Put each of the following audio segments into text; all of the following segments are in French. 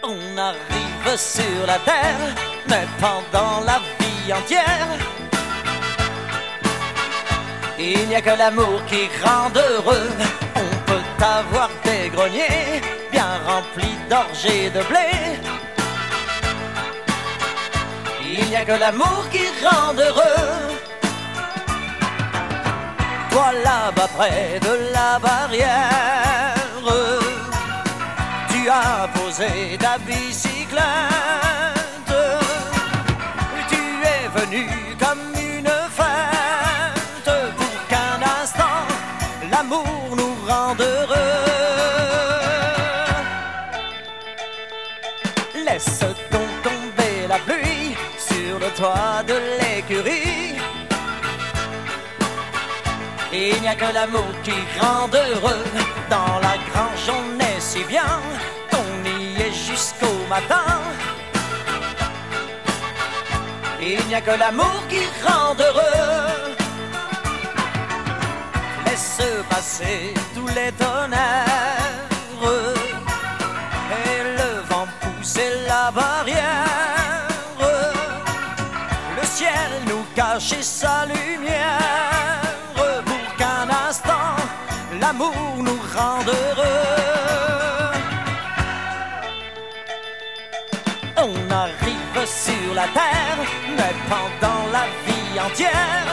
On arrive sur la terre, mais pendant la vie entière, il n'y a que l'amour qui rend heureux. On peut avoir des greniers bien remplis d'orge et de blé. Il n'y a que l'amour qui rend heureux. Toi là-bas près de la barrière, tu as posé ta bicyclette. Tu es venu comme une fête pour qu'un instant l'amour nous rende heureux. Laisse donc tomber la pluie sur le toit de l'écurie. Il n'y a que l'amour qui rend heureux. Dans la grange on est si bien qu'on y est jusqu'au matin. Il n'y a que l'amour qui rend heureux. Laisse passer tous les tonnerres et le vent pousser la barrière. Le ciel nous cache sa lumière pour qu'un instant l'amour nous rende heureux. On arrive sur la terre, mais pendant la vie entière,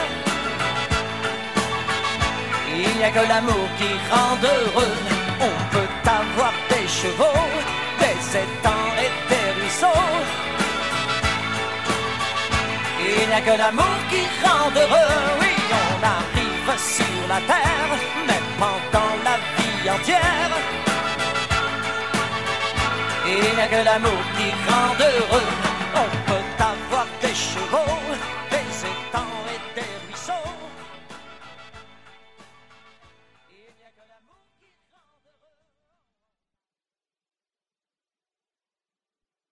il n'y a que l'amour qui rend heureux. On peut avoir des chevaux, des étangs et des ruisseaux. Il n'y a que l'amour qui rend heureux. Oui, on arrive sur la terre, mais pendant la vie entière, il n'y a que l'amour qui rend heureux. On peut avoir des chevaux, des étangs et des ruisseaux. Il n'y a que l'amour.